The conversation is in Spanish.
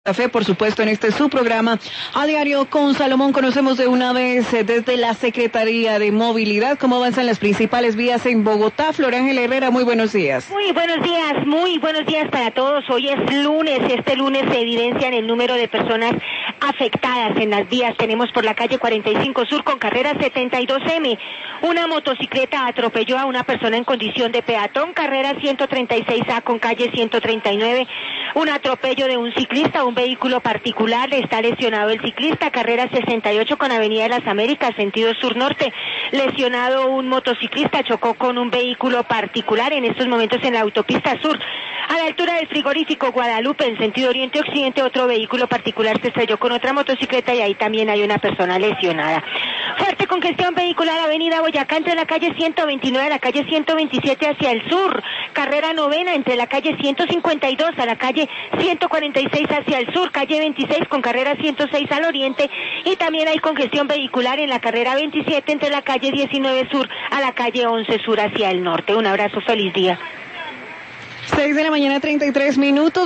Café, por supuesto, en este su programa A Diario con Salomón. Conocemos de una vez desde la Secretaría de Movilidad cómo avanzan las principales vías en Bogotá. Flor Ángel Herrera, muy buenos días. Muy buenos días para todos. Hoy es lunes, este lunes se evidencian el número de personas afectadas en las vías. Tenemos por la calle 45 Sur con carrera 72M, una motocicleta atropelló a una persona en condición de peatón, carrera 136A con calle 139, un atropello de un ciclista, un vehículo particular, está lesionado el ciclista, carrera 68 con avenida de las Américas, sentido sur-norte, lesionado un motociclista, chocó con un vehículo particular en estos momentos en la autopista sur, a la altura del frigorífico Guadalupe, en sentido oriente-occidente, otro vehículo particular se estrelló con otra motocicleta y ahí también hay una persona lesionada. Fuerte congestión vehicular, avenida Boyacá, entre la calle 129 a la calle 127 hacia el sur, carrera novena entre la calle 152 a la calle 146 hacia el sur, calle 26 con carrera 106 al oriente, y también hay congestión vehicular en la carrera 27 entre la calle 19 sur a la calle 11 sur hacia el norte. Un abrazo, feliz día. 6 de la mañana, 33 minutos.